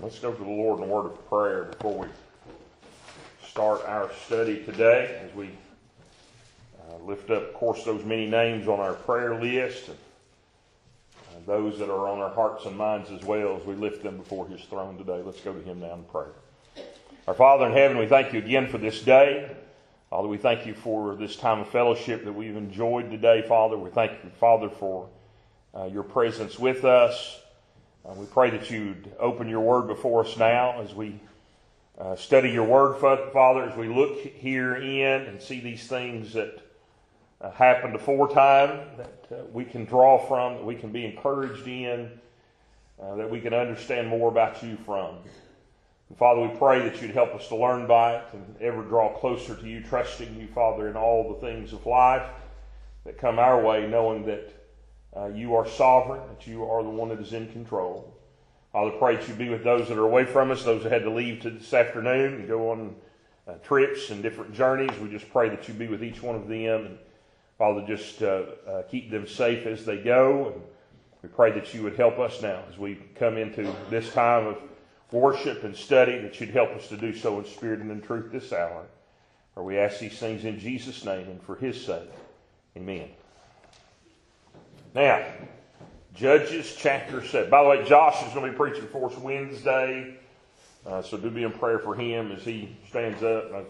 Let's go to the Lord in a word of prayer before we start our study today, as we lift up, of course, those many names on our prayer list, and those that are on our hearts and minds as well, as we lift them before His throne today. Let's go to Him now in prayer. Our Father in heaven, we thank You again for this day. Father, we thank You for this time of fellowship that we've enjoyed today, Father. We thank You, Father, for Your presence with us. We pray that You'd open Your Word before us now as we study Your Word, Father, as we look herein and see these things that happened aforetime, that we can draw from, that we can be encouraged in, that we can understand more about You from. And Father, we pray that You'd help us to learn by it and ever draw closer to You, trusting You, Father, in all the things of life that come our way, knowing that You are sovereign, that You are the one that is in control. Father, pray that You be with those that are away from us, those that had to leave this afternoon and go on trips and different journeys. We just pray that You be with each one of them. And Father, just keep them safe as they go. And we pray that You would help us now as we come into this time of worship and study, that You'd help us to do so in spirit and in truth this hour. For we ask these things in Jesus' name and for His sake. Amen. Now, Judges chapter 7. By the way, Josh is going to be preaching for us Wednesday. So do be in prayer for him as he stands up.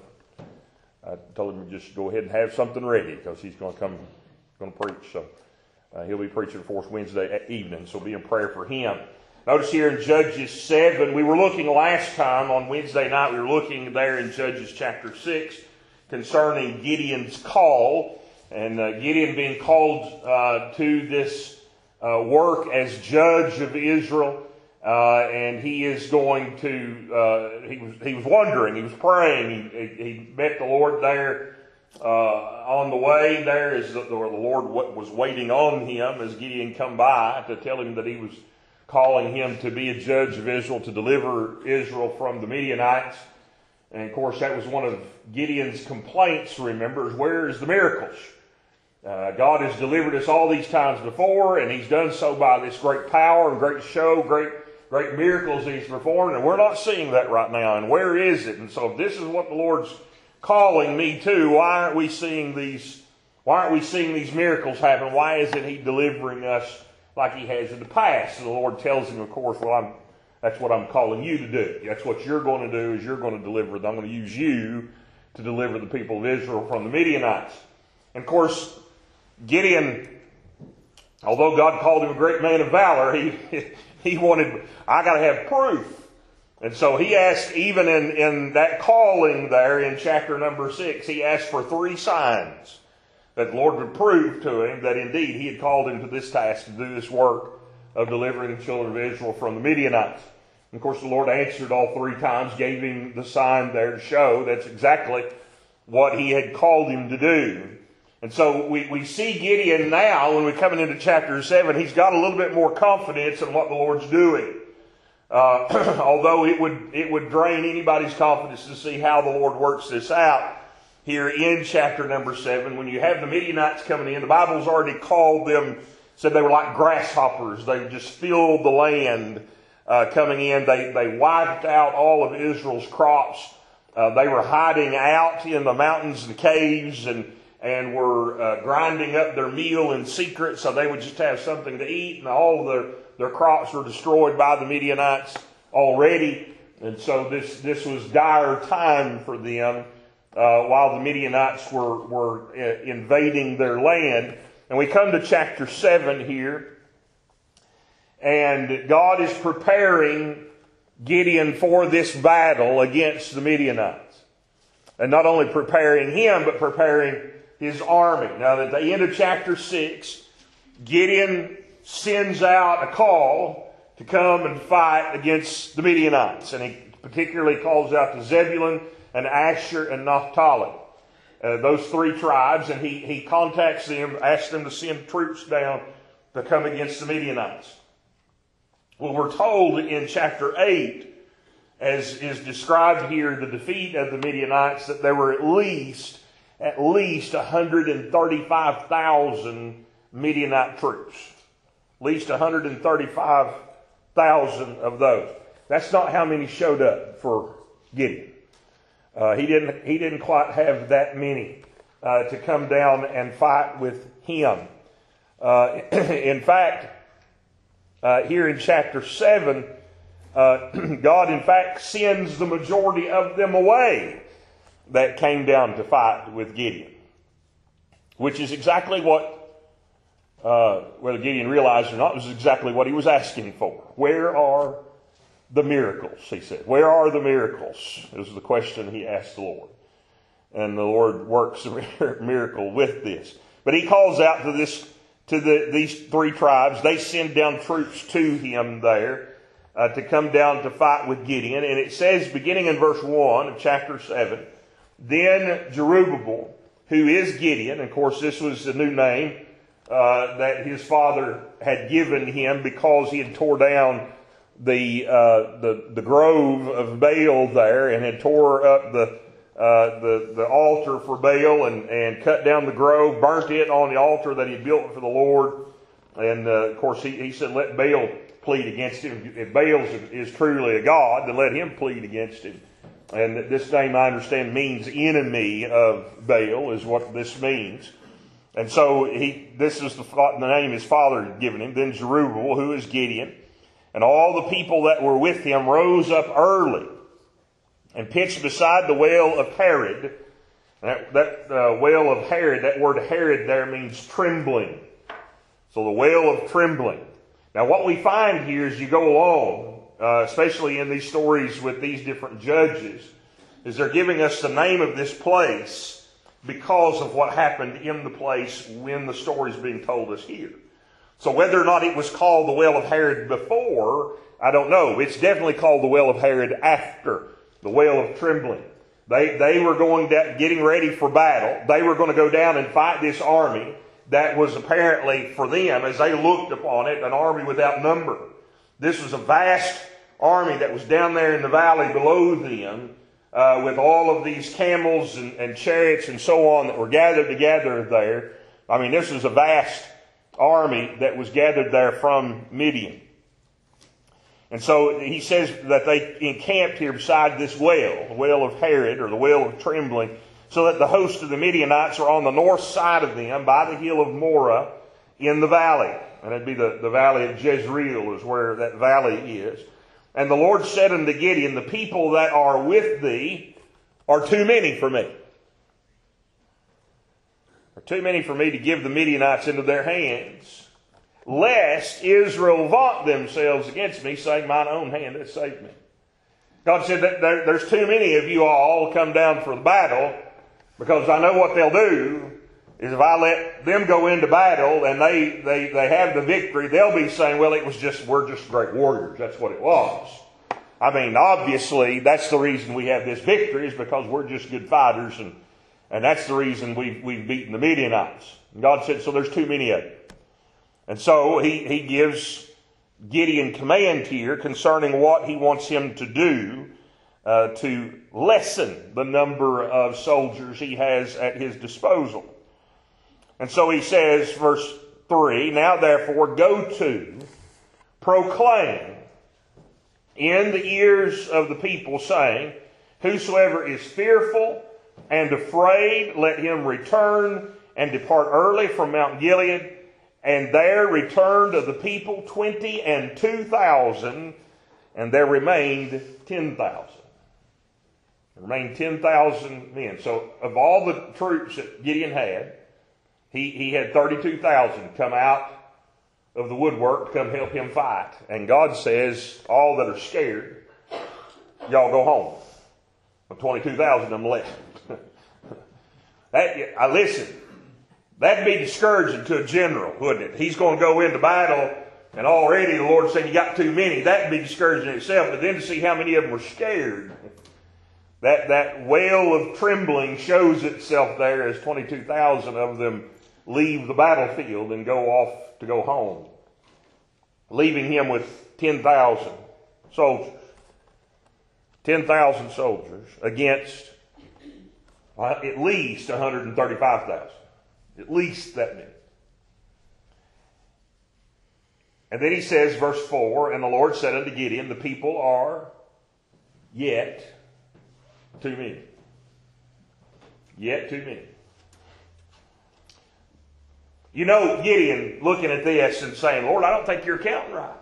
I told him to just go ahead and have something ready because he's going to preach. So he'll be preaching for us Wednesday evening. So be in prayer for him. Notice here in Judges 7, we were looking last time on Wednesday night. We were looking there in Judges chapter 6 concerning Gideon's call. And Gideon being called to this work as judge of Israel, and he is going to. He was wondering. He was praying. He met the Lord there on the way. There is the Lord was waiting on him as Gideon come by to tell him that He was calling him to be a judge of Israel, to deliver Israel from the Midianites. And of course, that was one of Gideon's complaints. Remember, is where is the miracles? God has delivered us all these times before, and He's done so by this great power and great show, great miracles He's performed, and we're not seeing that right now. And where is it? And so if this is what the Lord's calling me to, why aren't we seeing these miracles happen? Why isn't He delivering us like He has in the past? And the Lord tells him, of course, that's what I'm calling you to do. That's what you're going to do, is you're going to deliver. I'm going to use you to deliver the people of Israel from the Midianites. And of course, Gideon, although God called him a great man of valor, he wanted, I got to have proof. And so he asked, even in that calling there in chapter number 6, he asked for 3 signs that the Lord would prove to him that indeed He had called him to this task, to do this work of delivering the children of Israel from the Midianites. And of course, the Lord answered all 3 times, gave him the sign there to show that's exactly what He had called him to do. And so we see Gideon now, when we're coming into chapter 7, he's got a little bit more confidence in what the Lord's doing. Although it would drain anybody's confidence to see how the Lord works this out here in chapter number 7. When you have the Midianites coming in, the Bible's already called them, said they were like grasshoppers. They just filled the land coming in. They wiped out all of Israel's crops. They were hiding out in the mountains and caves and were grinding up their meal in secret so they would just have something to eat. And all of their crops were destroyed by the Midianites already. And so this was dire time for them while the Midianites were invading their land. And we come to chapter 7 here. And God is preparing Gideon for this battle against the Midianites. And not only preparing him, but preparing his army. Now, at the end of chapter 6, Gideon sends out a call to come and fight against the Midianites. And he particularly calls out to Zebulun and Asher and Naphtali, those 3 tribes. And he contacts them, asks them to send troops down to come against the Midianites. Well, we're told in chapter 8, as is described here, the defeat of the Midianites, that there were at least 135,000 Midianite troops. At least 135,000 of those. That's not how many showed up for Gideon. He didn't quite have that many to come down and fight with him. In fact, here in chapter 7, God in fact sends the majority of them away that came down to fight with Gideon. Which is exactly what, whether Gideon realized or not, was exactly what he was asking for. Where are the miracles, he said. Where are the miracles? It was the question he asked the Lord. And the Lord works a miracle with this. But he calls out to these three tribes. They send down troops to him there to come down to fight with Gideon. And it says, beginning in verse 1 of chapter 7, then Jerubbaal, who is Gideon, and of course this was the new name that his father had given him because he had tore down the grove of Baal there and had tore up the altar for Baal and cut down the grove, burnt it on the altar that he had built for the Lord. And of course he said, let Baal plead against him. If Baal is truly a god, then let him plead against him. And this name, I understand, means enemy of Baal, is what this means. And so this is the name his father had given him. Then Jerubbaal, who is Gideon, and all the people that were with him rose up early and pitched beside the well of Harod. That well of Harod, that word Harod there means trembling. So the well of trembling. Now what we find here as you go along, especially in these stories with these different judges, is they're giving us the name of this place because of what happened in the place when the story is being told us here. So whether or not it was called the Well of Harod before, I don't know. It's definitely called the Well of Harod after the Well of Trembling. They were getting ready for battle. They were going to go down and fight this army that was apparently for them, as they looked upon it, an army without number. This was a vast army that was down there in the valley below them, with all of these camels and chariots and so on that were gathered together there. I mean, this was a vast army that was gathered there from Midian. And so he says that they encamped here beside this well, the well of Harod, or the well of trembling, so that the host of the Midianites are on the north side of them by the hill of Morah in the valley. And it'd be the valley of Jezreel is where that valley is. And the Lord said unto Gideon, the people that are with thee are too many for me. Are too many for me to give the Midianites into their hands, lest Israel vaunt themselves against me, saying, mine own hand hath saved me. God said that there's too many of you all come down for the battle, because I know what they'll do is if I let them go into battle and they have the victory, they'll be saying, well, we're just great warriors. That's what it was. I mean, obviously, that's the reason we have this victory is because we're just good fighters, and that's the reason we've beaten the Midianites. And God said, so there's too many of you. And so he gives Gideon command here concerning what he wants him to do to lessen the number of soldiers he has at his disposal. And so he says, verse 3, now therefore go to, proclaim in the ears of the people, saying, whosoever is fearful and afraid, let him return and depart early from Mount Gilead. And there returned of the people 22,000, and there remained 10,000. There remained 10,000 men. So of all the troops that Gideon had, he had 32,000 come out of the woodwork to come help him fight. And God says, all that are scared, y'all go home. 22,000 of them left. Listen, that'd be discouraging to a general, wouldn't it? He's going to go into battle, and already the Lord saying you got too many. That'd be discouraging in itself. But then to see how many of them were scared, that wail of trembling shows itself there as 22,000 of them leave the battlefield and go off to go home, leaving him with 10,000 soldiers. 10,000 soldiers against at least 135,000. At least that many. And then he says, verse 4, and the Lord said unto Gideon, the people are yet too many. Yet too many. You know, Gideon looking at this and saying, Lord, I don't think you're counting right.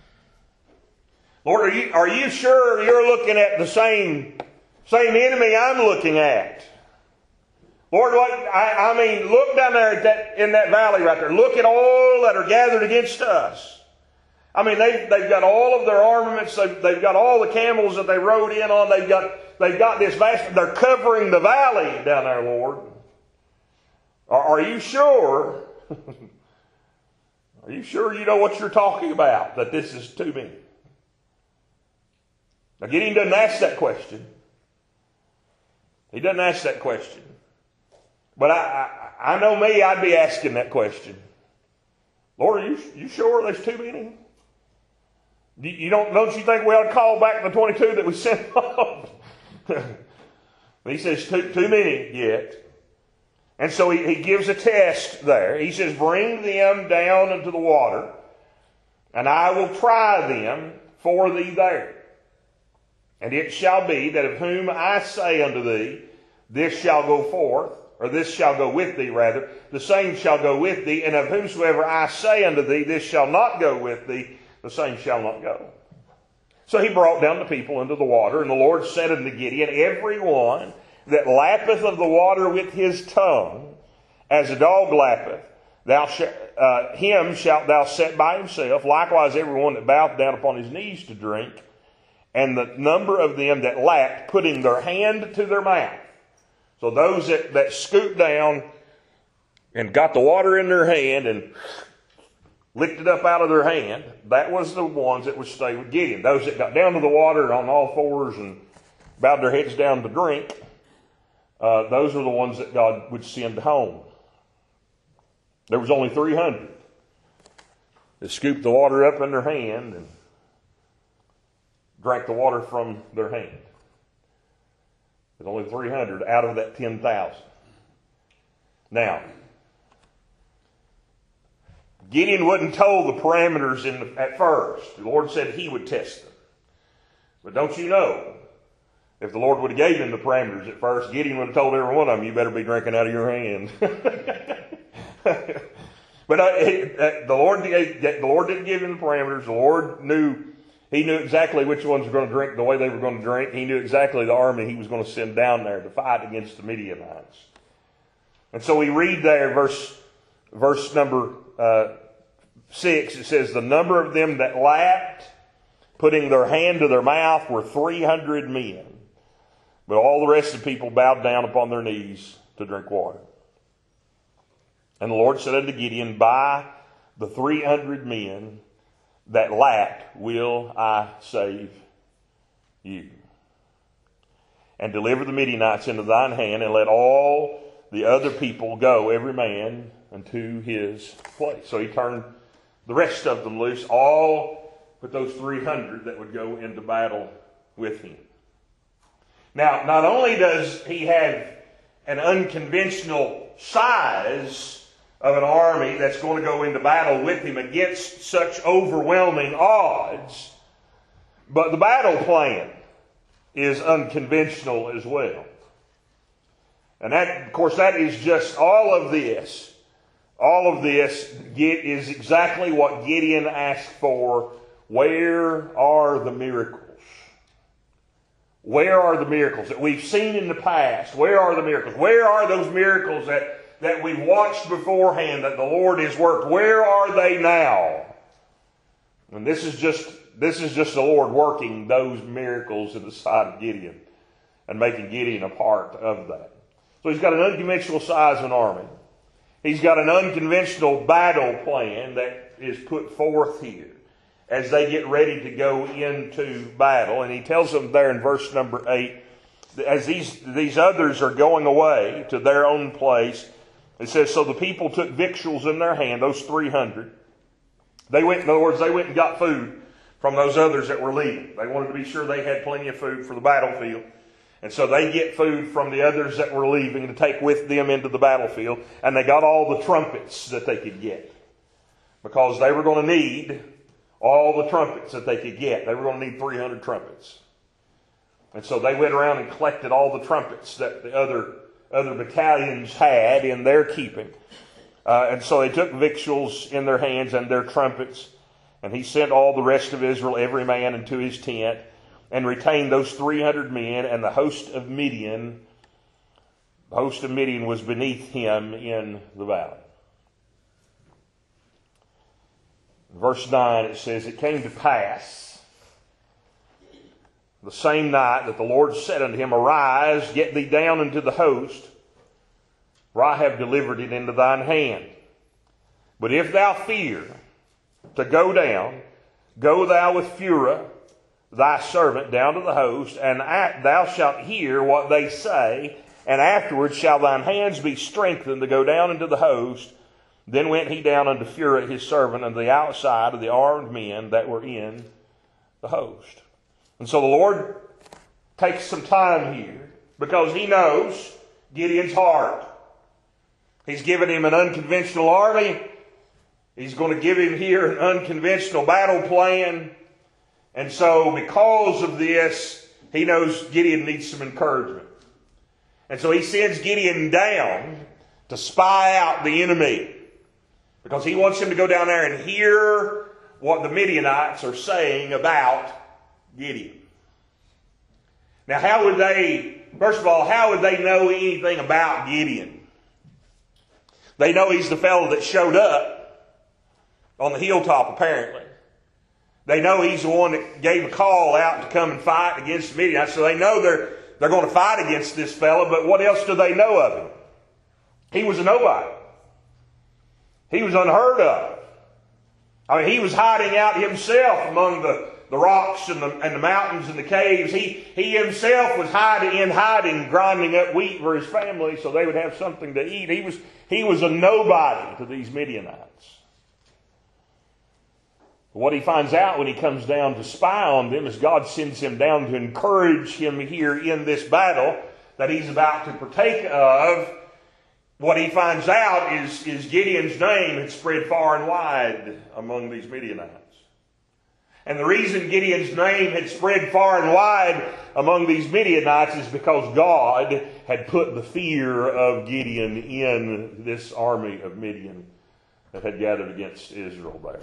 Lord, are you sure you're looking at the same enemy I'm looking at? Lord, I mean, look down there in that valley right there. Look at all that are gathered against us. I mean, they've got all of their armaments. They've got all the camels that they rode in on. They've got this vast. They're covering the valley down there, Lord. Are you sure? Are you sure you know what you're talking about? That this is too many? Now, Gideon doesn't ask that question. He doesn't ask that question. But I know me, I'd be asking that question. Lord, are you sure there's too many? Don't you think we ought to call back the 22 that we sent off? He says, too many yet. And so he gives a test there. He says, bring them down into the water, and I will try them for thee there. And it shall be that of whom I say unto thee, this shall go forth, or this shall go with thee, rather, the same shall go with thee, and of whomsoever I say unto thee, this shall not go with thee, the same shall not go. So he brought down the people into the water, and the Lord said unto Gideon, every one that lappeth of the water with his tongue, as a dog lappeth, him shalt thou set by himself, likewise every one that boweth down upon his knees to drink, and the number of them that lapped, putting their hand to their mouth. So those that scooped down and got the water in their hand and licked it up out of their hand, that was the ones that would stay with Gideon. Those that got down to the water on all fours and bowed their heads down to drink, those are the ones that God would send home. There was only 300 that scooped the water up in their hand and drank the water from their hand. There's only 300 out of that 10,000. Now, Gideon wasn't told the parameters at first. The Lord said he would test them. But don't you know, if the Lord would have gave him the parameters at first, Gideon would have told every one of them, you better be drinking out of your hand. But the Lord didn't give him the parameters. The Lord knew exactly which ones were going to drink the way they were going to drink. He knew exactly the army he was going to send down there to fight against the Midianites. And so we read there, verse number 6, it says, the number of them that lapped, putting their hand to their mouth, were 300 men. But all the rest of the people bowed down upon their knees to drink water. And the Lord said unto Gideon, by the 300 men that lapped will I save you. And deliver the Midianites into thine hand, and let all the other people go, every man unto his place. So he turned the rest of them loose, all but those 300 that would go into battle with him. Now, not only does he have an unconventional size of an army that's going to go into battle with him against such overwhelming odds, but the battle plan is unconventional as well. And that, of course, that is just all of this. All of this is exactly what Gideon asked for. Where are the miracles? Where are the miracles that we've seen in the past? Where are the miracles? Where are those miracles that we've watched beforehand that the Lord has worked? Where are they now? And this is just the Lord working those miracles in the side of Gideon and making Gideon a part of that. So he's got an unconventional size of an army. He's got an unconventional battle plan that is put forth here as they get ready to go into battle. And he tells them there in verse number 8, as these others are going away to their own place, it says, so the people took victuals in their hand, those 300. In other words, they went and got food from those others that were leaving. They wanted to be sure they had plenty of food for the battlefield. And so they get food from the others that were leaving to take with them into the battlefield. And they got all the trumpets that they could get, because they were going to need all the trumpets that they could get. They were going to need 300 trumpets. And so they went around and collected all the trumpets that the other battalions had in their keeping. And so they took victuals in their hands and their trumpets. And he sent all the rest of Israel, every man into his tent, and retained those 300 men. And the host of Midian was beneath him in the valley. Verse 9, it says, "It came to pass the same night that the Lord said unto him, Arise, get thee down into the host, for I have delivered it into thine hand. But if thou fear to go down, go thou with Phurah thy servant down to the host, and thou shalt hear what they say, and afterwards shall thine hands be strengthened to go down into the host. Then went he down unto Phurah his servant, unto the outside of the armed men that were in the host." And so the Lord takes some time here, because he knows Gideon's heart. He's given him an unconventional army. He's going to give him here an unconventional battle plan. And so because of this, he knows Gideon needs some encouragement. And so he sends Gideon down to spy out the enemy, because he wants him to go down there and hear what the Midianites are saying about Gideon. Now, first of all, how would they know anything about Gideon? They know he's the fellow that showed up on the hilltop, apparently. They know he's the one that gave a call out to come and fight against the Midianites. So they know they're going to fight against this fellow, but what else do they know of him? He was a nobody. He was unheard of. I mean, he was hiding out himself among the rocks and the mountains and the caves. He himself was hiding, grinding up wheat for his family so they would have something to eat. He was a nobody to these Midianites. What he finds out when he comes down to spy on them is God sends him down to encourage him here in this battle that he's about to partake of. What he finds out is Gideon's name had spread far and wide among these Midianites. And the reason Gideon's name had spread far and wide among these Midianites is because God had put the fear of Gideon in this army of Midian that had gathered against Israel there.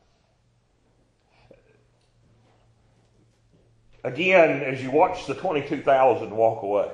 Again, as you watch the 22,000 walk away,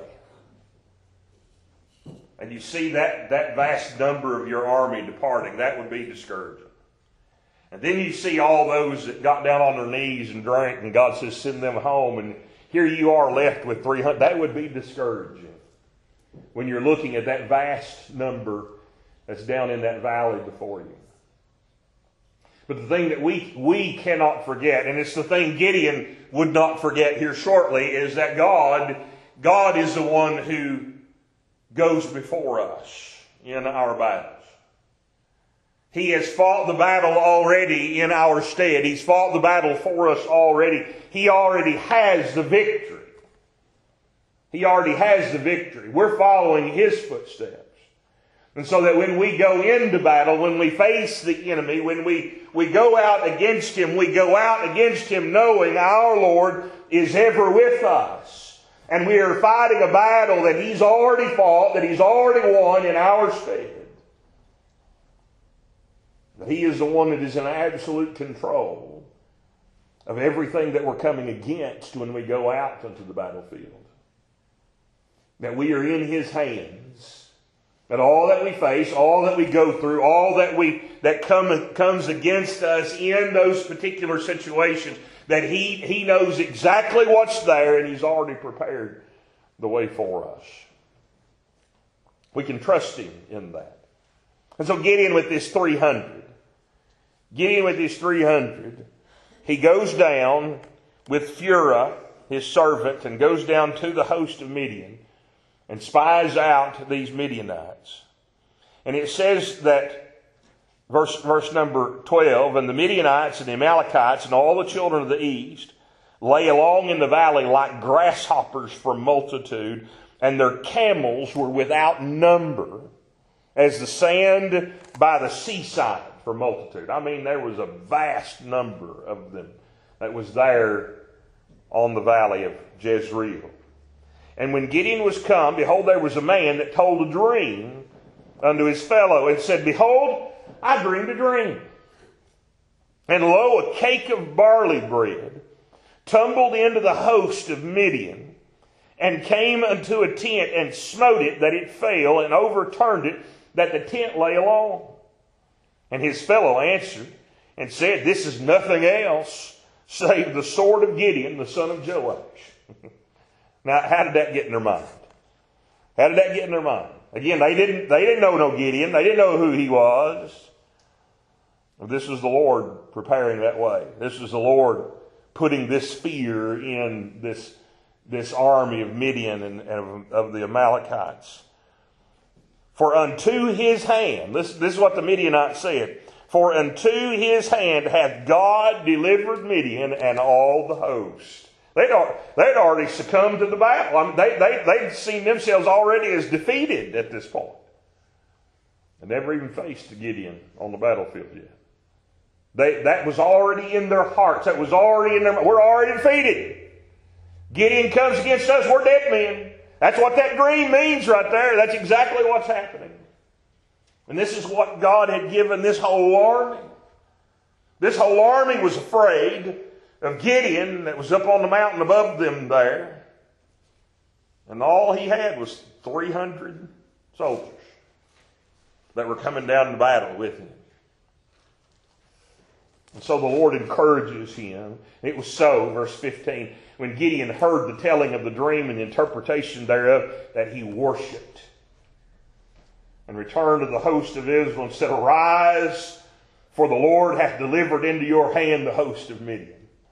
and you see that vast number of your army departing, that would be discouraging. And then you see all those that got down on their knees and drank, and God says, send them home, and here you are left with 300. That would be discouraging when you're looking at that vast number that's down in that valley before you. But the thing that we cannot forget, and it's the thing Gideon would not forget here shortly, is that God is the one who goes before us in our battles. He has fought the battle already in our stead. He's fought the battle for us already. He already has the victory. He already has the victory. We're following His footsteps. And so that when we go into battle, when we face the enemy, when we go out against him, we go out against him knowing our Lord is ever with us. And we are fighting a battle that He's already fought, that He's already won in our stead. That He is the one that is in absolute control of everything that we're coming against when we go out into the battlefield. That we are in His hands. That all that we face, all that we go through, all that comes against us in those particular situations, that He knows exactly what's there, and He's already prepared the way for us. We can trust Him in that. And so Gideon with this 300, he goes down with Phurah, his servant, and goes down to the host of Midian and spies out these Midianites. And it says that, verse number 12, and the Midianites and the Amalekites and all the children of the east lay along in the valley like grasshoppers from multitude, and their camels were without number as the sand by the seaside. for multitude. I mean, there was a vast number of them that was there on the valley of Jezreel. And when Gideon was come, behold, there was a man that told a dream unto his fellow, and said, Behold, I dreamed a dream. And lo, a cake of barley bread tumbled into the host of Midian, and came unto a tent, and smote it that it fell, and overturned it that the tent lay along. And his fellow answered and said, This is nothing else save the sword of Gideon, the son of Joash. Now, how did that get in their mind? How did that get in their mind? Again, they didn't know no Gideon. They didn't know who he was. This was the Lord preparing that way. This was the Lord putting this fear in this army of Midian and of the Amalekites. For unto his hand, this is what the Midianites said, for unto his hand hath God delivered Midian and all the host. They'd already succumbed to the battle. I mean, they'd seen themselves already as defeated at this point. And never even faced Gideon on the battlefield yet. That was already in their hearts. That was already in their mind. We're already defeated. Gideon comes against us, we're dead men. That's what that dream means right there. That's exactly what's happening. And this is what God had given this whole army. This whole army was afraid of Gideon that was up on the mountain above them there. And all he had was 300 soldiers that were coming down to battle with him. And so the Lord encourages him. It was so, verse 15, when Gideon heard the telling of the dream and the interpretation thereof, that he worshipped and returned to the host of Israel and said, Arise, for the Lord hath delivered into your hand the host of Midian.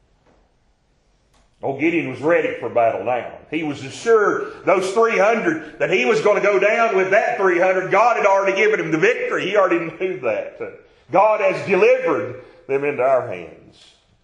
Oh, Gideon was ready for battle now. He was assured those 300, that he was going to go down with that 300. God had already given him the victory. He already knew that. God has delivered them into our hands.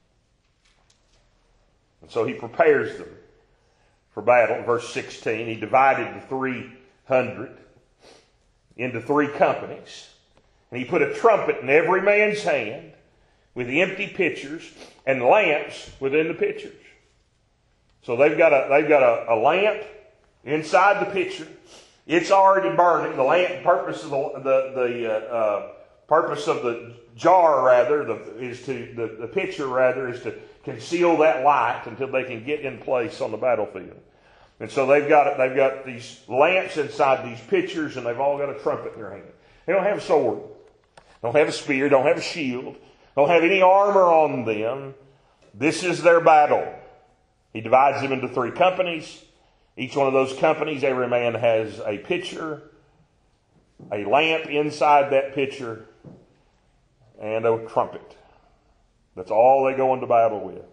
And so he prepares them for battle. Verse 16, he divided the 300 into 3 companies. And he put a trumpet in every man's hand with empty pitchers and lamps within the pitchers. So they've got a lamp inside the pitcher. It's already burning. The lamp purpose of the purpose of the jar the pitcher is to conceal that light until they can get in place on the battlefield. And so they've got these lamps inside these pitchers, and they've all got a trumpet in their hand. They don't have a sword, don't have a spear, don't have a shield, don't have any armor on them. This is their battle. He divides them into 3 companies. Each one of those companies, every man has a pitcher, a lamp inside that pitcher, and a trumpet. That's all they go into battle with.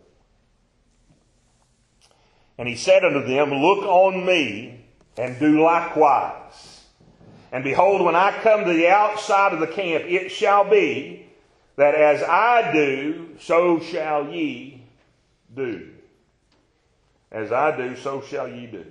And he said unto them, Look on me, and do likewise. And behold, when I come to the outside of the camp, it shall be that as I do, so shall ye do. As I do, so shall ye do.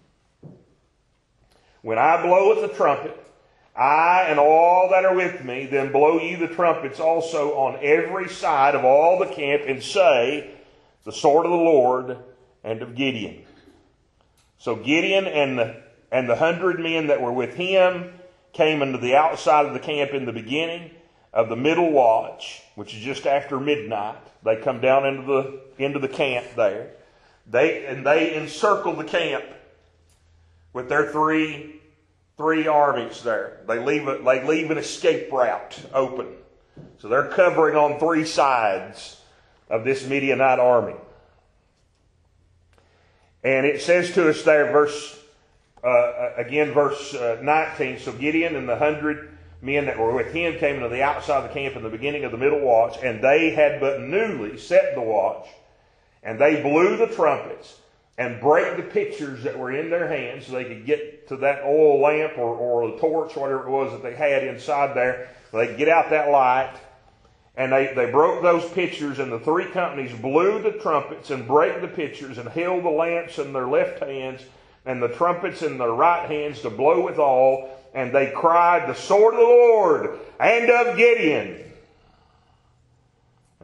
When I blow with the trumpet, I and all that are with me, then blow ye the trumpets also on every side of all the camp, and say, The sword of the Lord and of Gideon. So Gideon and the 100 men that were with him came into the outside of the camp in the beginning of the middle watch, which is just after midnight. They come down into the camp there. They encircle the camp with their three armies there. They leave an escape route open. So they're covering on 3 sides of this Midianite army. And it says to us there, verse 19, So Gideon and the 100 men that were with him came into the outside of the camp in the beginning of the middle watch, and they had but newly set the watch. And they blew the trumpets and brake the pitchers that were in their hands so they could get to that oil lamp or the torch, whatever it was that they had inside there. So they could get out that light. And they broke those pitchers, and the 3 companies blew the trumpets and brake the pitchers and held the lamps in their left hands and the trumpets in their right hands to blow withal. And they cried, The sword of the Lord and of Gideon.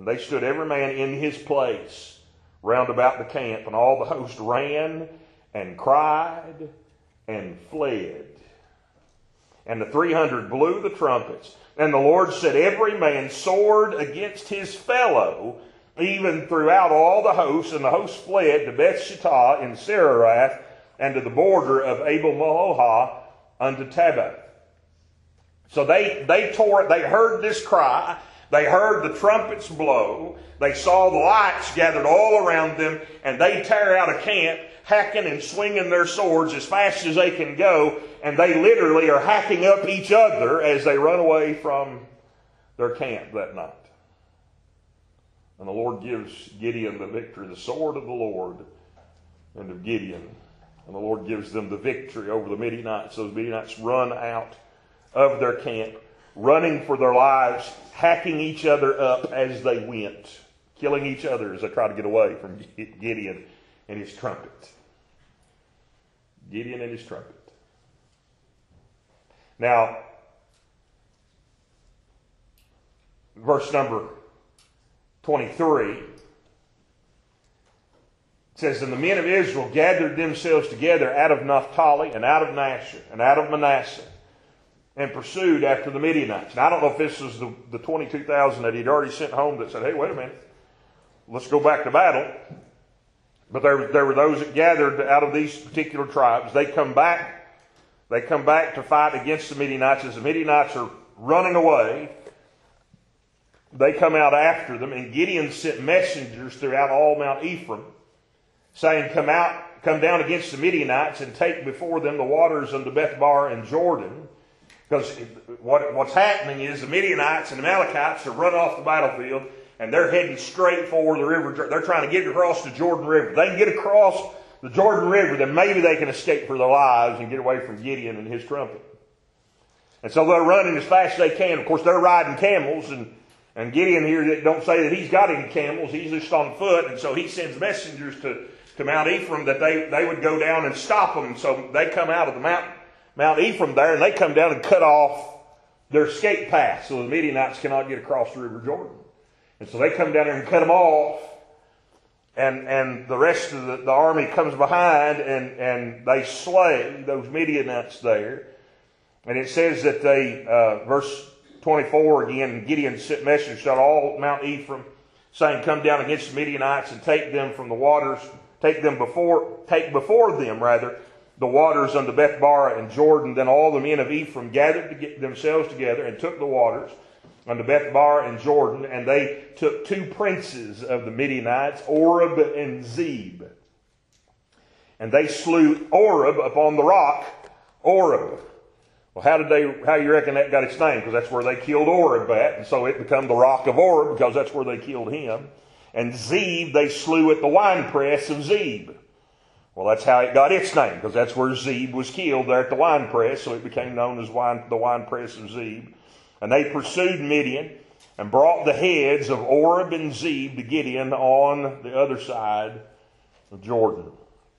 And they stood every man in his place round about the camp, and all the host ran and cried and fled. And the 300 blew the trumpets. And the Lord set every man's sword against his fellow, even throughout all the hosts. And the host fled to Bethshittah in Serarath, and to the border of Abel-Meholah unto Tabbath. So they heard this cry. They heard the trumpets blow. They saw the lights gathered all around them, and they tear out of camp, hacking and swinging their swords as fast as they can go, and they literally are hacking up each other as they run away from their camp that night. And the Lord gives Gideon the victory, the sword of the Lord and of Gideon. And the Lord gives them the victory over the Midianites. Those Midianites run out of their camp, running for their lives, hacking each other up as they went, killing each other as they try to get away from Gideon and his trumpet. Gideon and his trumpet. Now, verse number 23, it says, And the men of Israel gathered themselves together out of Naphtali and out of Nasher and out of Manasseh, and pursued after the Midianites. Now, I don't know if this was the 22,000 that he'd already sent home that said, hey, wait a minute, let's go back to battle. But there were those that gathered out of these particular tribes. They come back to fight against the Midianites. As the Midianites are running away, they come out after them, and Gideon sent messengers throughout all Mount Ephraim, saying, come down against the Midianites and take before them the waters unto Bethbar and Jordan. Because what's happening is the Midianites and the Amalekites have run off the battlefield, and they're heading straight for the river. They're trying to get across the Jordan River. If they can get across the Jordan River, then maybe they can escape for their lives and get away from Gideon and his trumpet. And so they're running as fast as they can. Of course, they're riding camels, and Gideon here don't say that he's got any camels. He's just on foot, and so he sends messengers to Mount Ephraim that they would go down and stop them. And so they come out of the Mount Ephraim there, and they come down and cut off their escape path so the Midianites cannot get across the River Jordan. And so they come down there and cut them off, and the rest of the army comes behind, and they slay those Midianites there. And it says that they, verse 24 again, Gideon sent messengers to all Mount Ephraim, saying, come down against the Midianites and take them from the waters, take before them the waters unto Bethbar and Jordan. Then all the men of Ephraim gathered themselves together and took the waters unto Bethbar and Jordan, and they took two princes of the Midianites, Oreb and Zeb. And they slew Oreb upon the rock, Oreb. Well, how you reckon that got its name? Because that's where they killed Oreb at, and so it became the rock of Oreb, because that's where they killed him. And Zeb they slew at the winepress of Zeb. Well, that's how it got its name, because that's where Zeb was killed, there at the winepress, so it became known as the winepress of Zeb. And they pursued Midian and brought the heads of Oreb and Zeb to Gideon on the other side of Jordan.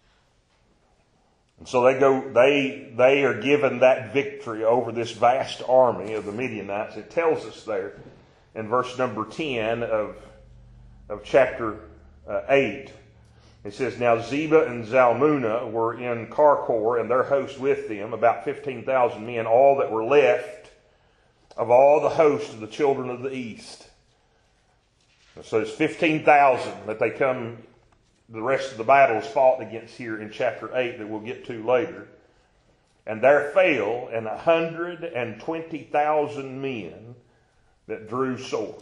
And so they are given that victory over this vast army of the Midianites. It tells us there in verse number 10 of chapter 8. It says, Now Zebah and Zalmunna were in Karkor, and their host with them, about 15,000 men, all that were left of all the host of the children of the east. And so it's 15,000 that they come, the rest of the battle is fought against here in chapter 8 that we'll get to later. And there fell 120,000 men that drew sword.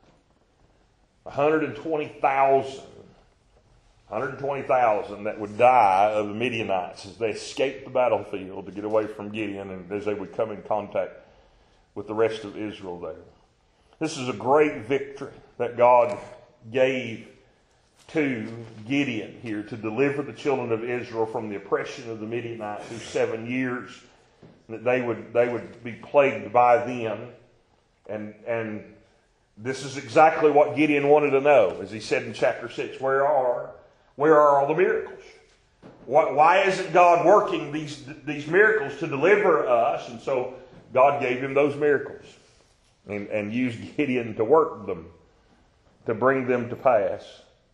120,000 that would die of the Midianites as they escaped the battlefield to get away from Gideon, and as they would come in contact with the rest of Israel there. This is a great victory that God gave to Gideon here to deliver the children of Israel from the oppression of the Midianites through 7 years, that they would be plagued by them. And this is exactly what Gideon wanted to know, as he said in chapter 6, where are all the miracles? Why isn't God working these miracles to deliver us? And so God gave him those miracles and used Gideon to work them. to bring them to pass.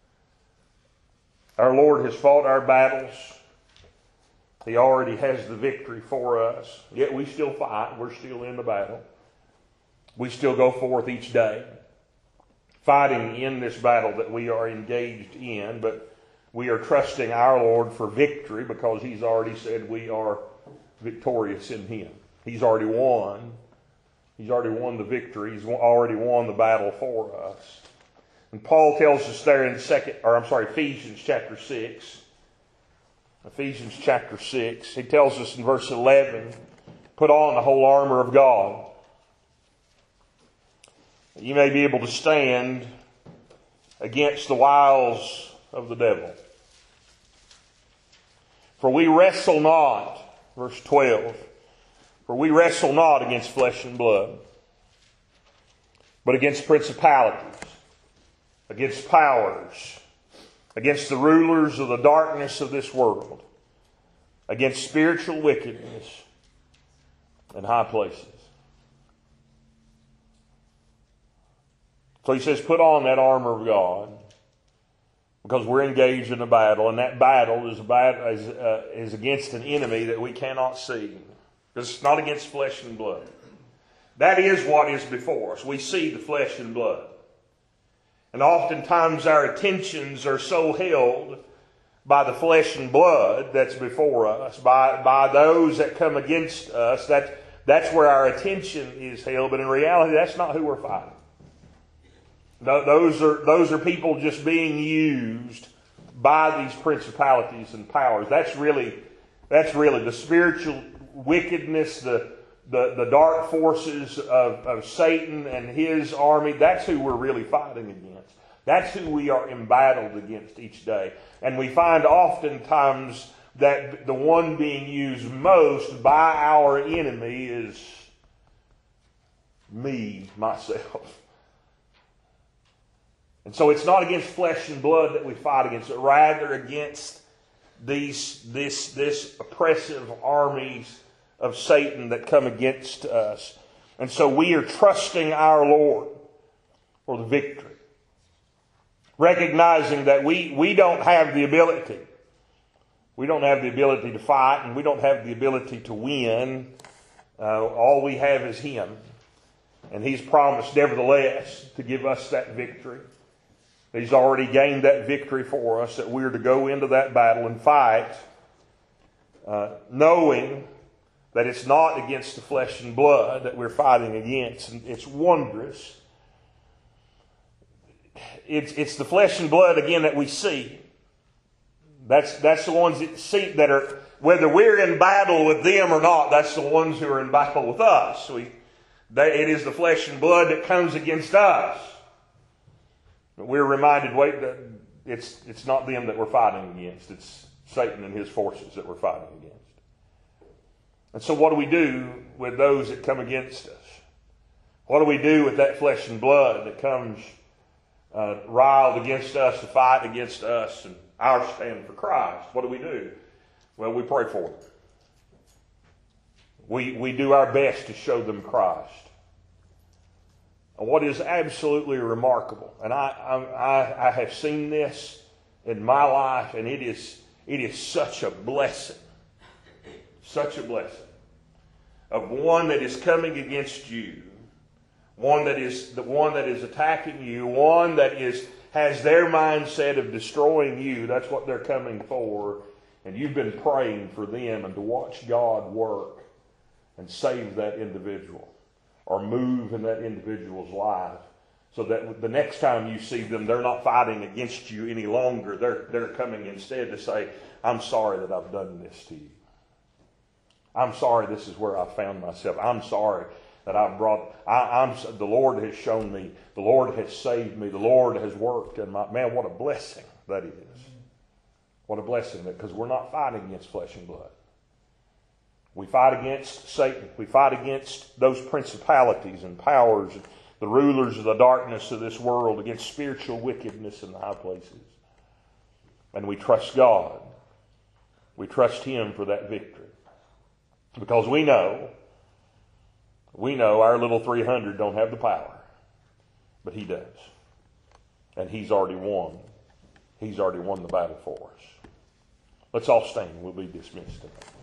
Our Lord has fought our battles. He already has the victory for us. Yet we still fight. We're still in the battle. We still go forth each day, fighting in this battle that we are engaged in, but we are trusting our Lord for victory because He's already said we are victorious in Him. He's already won. He's already won the victory. He's already won the battle for us. And Paul tells us there in Ephesians chapter 6. Ephesians chapter 6. He tells us in verse 11, put on the whole armor of God. You may be able to stand against the wiles of the devil. For we wrestle not, verse 12, for we wrestle not against flesh and blood, but against principalities, against powers, against the rulers of the darkness of this world, against spiritual wickedness in high places. So he says, put on that armor of God, because we're engaged in a battle, and that battle is against an enemy that we cannot see. Because it's not against flesh and blood. That is what is before us. We see the flesh and blood. And oftentimes our attentions are so held by the flesh and blood that's before us, by those that come against us, that's where our attention is held. But in reality, that's not who we're fighting. Those are people just being used by these principalities and powers. That's really the spiritual wickedness, the dark forces of Satan and his army. That's who we're really fighting against. That's who we are embattled against each day. And we find oftentimes that the one being used most by our enemy is me, myself. And so it's not against flesh and blood that we fight against, but rather against this oppressive armies of Satan that come against us. And so we are trusting our Lord for the victory. Recognizing that we don't have the ability. We don't have the ability to fight, and we don't have the ability to win. All we have is Him. And He's promised, nevertheless, to give us that victory. He's already gained that victory for us, that we're to go into that battle and fight, knowing that it's not against the flesh and blood that we're fighting against. And it's wondrous. It's the flesh and blood, again, that we see. That's the ones that see, that are, whether we're in battle with them or not, that's the ones who are in battle with us. It is the flesh and blood that comes against us. We're reminded, it's not them that we're fighting against. It's Satan and his forces that we're fighting against. And so what do we do with those that come against us? What do we do with that flesh and blood that comes riled against us to fight against us and our stand for Christ? What do? Well, we pray for them. We do our best to show them Christ. And what is absolutely remarkable, and I have seen this in my life, and it is such a blessing, of one that is coming against you, one that is attacking you, one that has their mindset of destroying you. That's what they're coming for, and you've been praying for them, and to watch God work and save that individual, or move in that individual's life, so that the next time you see them, they're not fighting against you any longer. They're coming instead to say, I'm sorry that I've done this to you. I'm sorry this is where I found myself. I'm sorry that the Lord has shown me. The Lord has saved me. The Lord has worked. And man, what a blessing that is. What a blessing, because we're not fighting against flesh and blood. We fight against Satan. We fight against those principalities and powers, the rulers of the darkness of this world, against spiritual wickedness in the high places. And we trust God. We trust Him for that victory. Because we know our little 300 don't have the power, but He does. And He's already won. He's already won the battle for us. Let's all stand. We'll be dismissed tonight.